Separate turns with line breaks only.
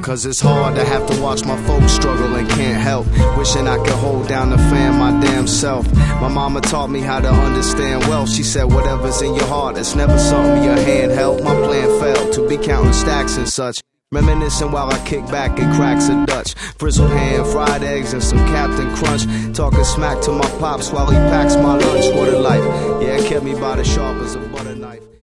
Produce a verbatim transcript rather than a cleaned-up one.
Cause it's hard to have to watch my folks struggle and can't help. Wishing I could hold down the fam my damn self. My mama taught me how to understand wealth. She said whatever's in your heart, it's never something your hand held. My plan failed to be counting stacks and such. Reminiscing while I kick back and cracks a Dutch. Frizzled ham, fried eggs, and some Captain Crunch. Talking smack to my pops while he packs my lunch. What a life. Yeah, it kept me by the sharp as a butter knife.